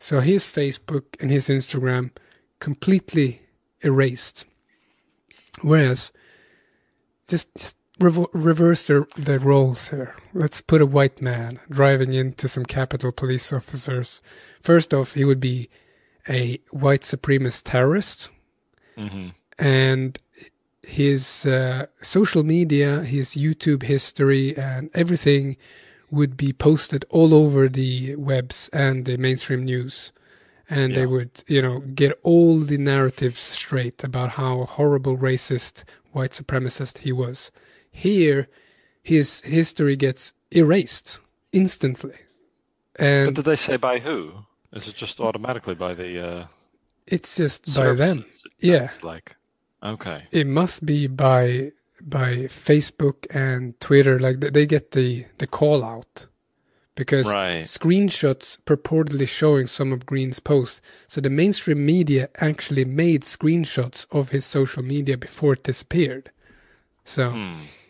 So his Facebook and his Instagram completely erased. Whereas, just reverse the roles here. Let's put a white man driving into some Capitol Police officers. First off, he would be a white supremacist terrorist. Mm-hmm. And his social media, his YouTube history, and everything would be posted all over the webs and the mainstream news. And they would, get all the narratives straight about how horrible, racist, white supremacist he was. Here, his history gets erased instantly. And but did they say by who? Is it just automatically by the it's just by them. Yeah. Okay. It must be by Facebook and Twitter. Like they get the call out. Because screenshots purportedly showing some of Green's posts. So the mainstream media actually made screenshots of his social media before it disappeared. So